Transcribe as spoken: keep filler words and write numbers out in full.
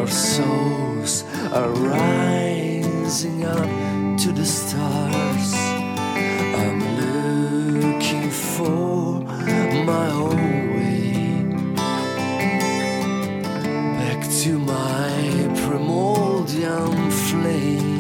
Our souls are rising up to the stars. I'm looking for my own way back to my primordial flame.